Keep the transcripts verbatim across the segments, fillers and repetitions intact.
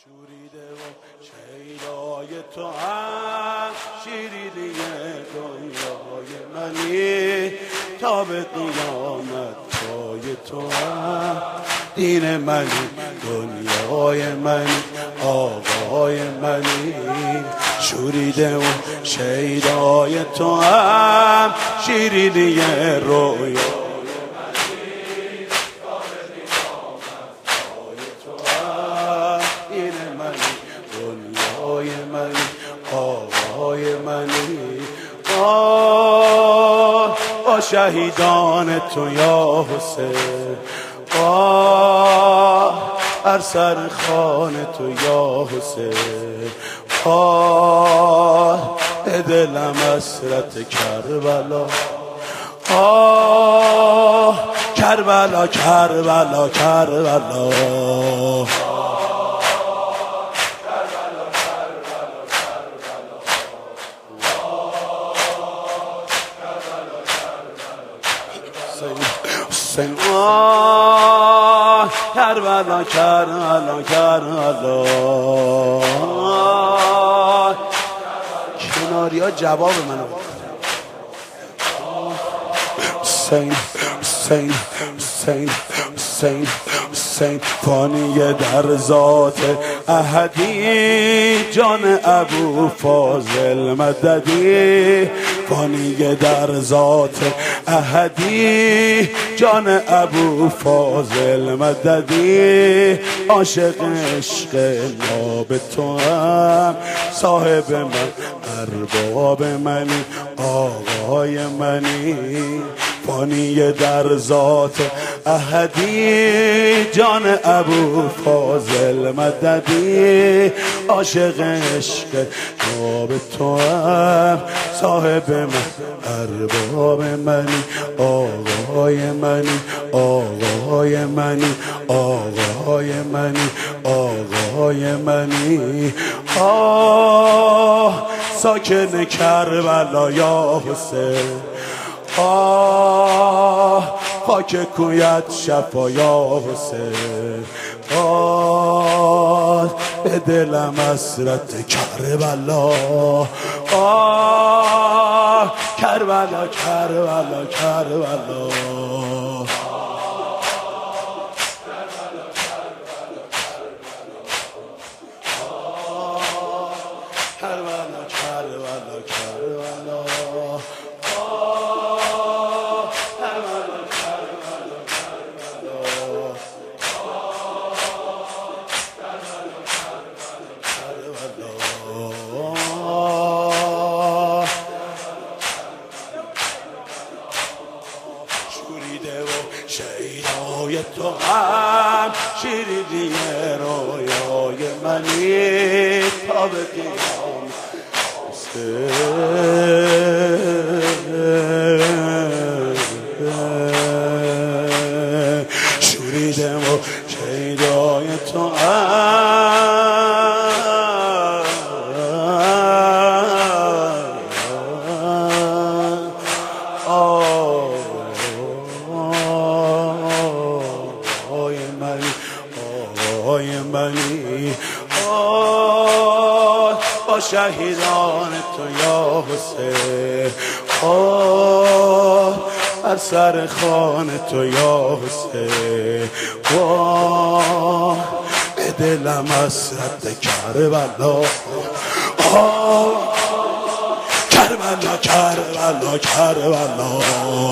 شوریده و شیدای تو هم شیرینی دنیای منی، تا به قیامت پای تو هم دین منی، دنیای منی، آقای منی. شوریده و شیدای تو هم شیرینی رویا آقای منی. آه با شهیدان تو یا حسین، آه بر سر خوان تو یا حسین، آه به دلم حسرت کربلا، آه کربلا کربلا کربلا. حسین آه کربلا کربلا کربلا. کناری ها جواب منو حسین حسین حسین حسین حسین فانی در ذات احدی، جان ابو فاضل مددی. فانی در ذات احدی، جان ابو فاضل مددی. عاشق عشق ناب تو هم، صاحب من ارباب منی، آقای منی. فانی در ذات احدی، جان ابو فاضل مددی. عاشق عشق ناب تو هم، صاحب من ارباب منی، آقای منی، آقای منی، آقای منی، آقای منی. آه ساکن کربلا یا حسین، آه خاک کویت شفا یا حسین، آه به دلم حسرت کربلا، آه کربلا کربلا کربلا. کربلا کربلا کربلا. شوریده و شیدای تو هم شیرینی رویای منی، تا به قیامت شوریده و شیدای تو هم آقای منی. آه با شهیدان تو یا حسین، آه بر سر خوان تو یا حسین، آه به دلم حسرت کربلا، آه کربلا کربلا کربلا.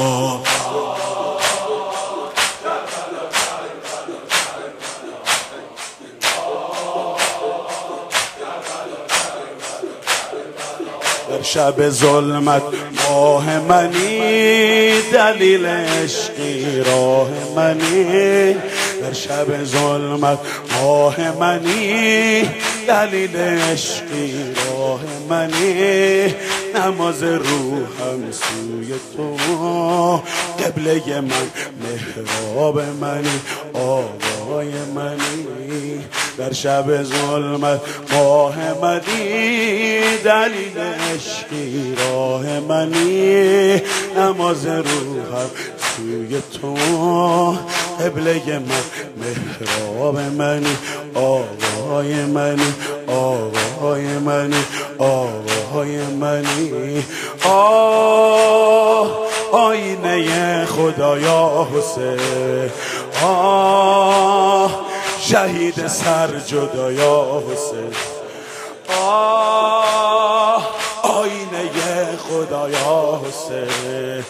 در شب ظلمت ماه منی، دلیل عشقی راه منی. در شب ظلمت ماه منی، دلیل عشقی راه منی. نماز روحم سوی تو، قبله من محراب منی، آقای منی. در شب ظلمت ماه منی، دلیل عشقی راه منی. نماز روحم سوی تو، قبله من محراب منی، آقای آقای منی آقای منی آقای منی آه آینه خدایا حسین آه شهید سر جدایا حسین آه آینه خدایا حسین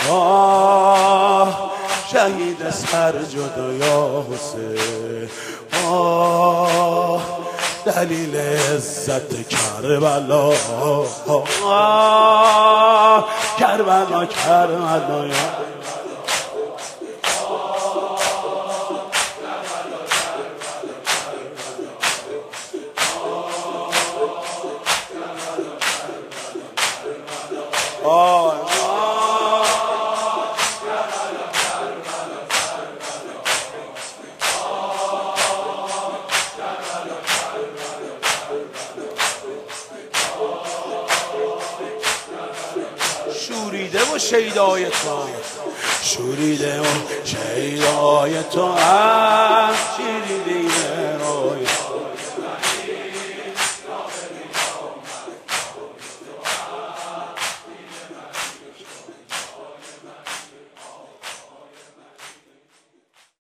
آه شهید سر جدایا حسین آه دلیل عزت کربلا آه کربلا کربلا آه شوریده و شیدای تو شوریده و شیدای تو